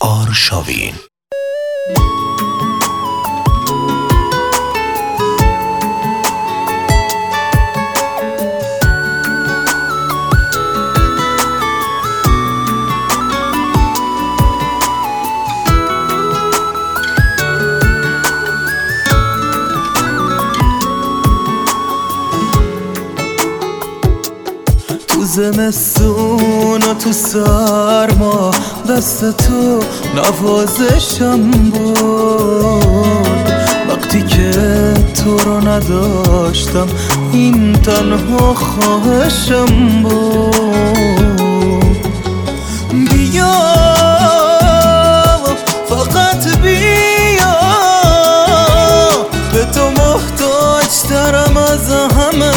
آرشاوین. تو زمستون و تو سرما دست تو نوازشم بود. وقتی که تو رو نداشتم این تنها خواهشم بود. بیا فقط بیا، به تو محتاج ترم از همه.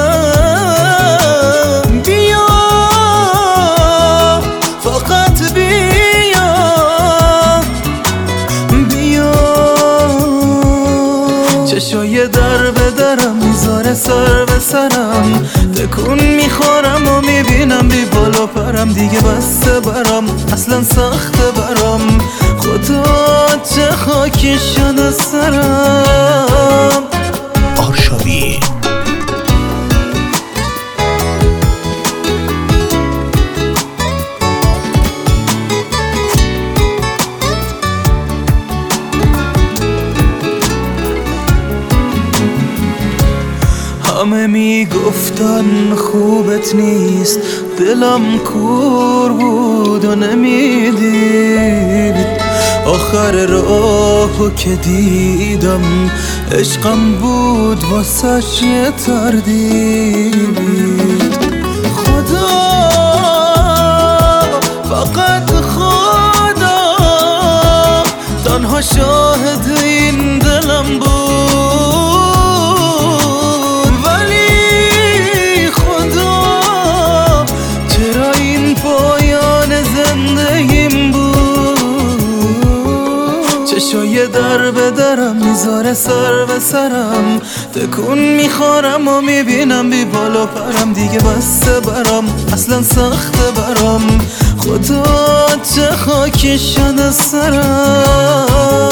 چشای در به درم میذاره سر به سرم، تکون میخورم و میبینم بی بالا پرم. دیگه بسته برام اصلا سخته برام، خدا چه خاکی شده سرم. آرشاوین. همه میگفتن خوبت نیست، دلم کور بود و نمیدید. آخر راهو که دیدم عشقم بود واسش یه تردید. خدا فقط خدا تنها شاهد این دلم بود. چشای در به درم میذاره سر به سرم، تکون میخورم و میبینم بی بالا پرم. دیگه بسته برام اصلا سخته برام، خدا چه خاکی شده سرم.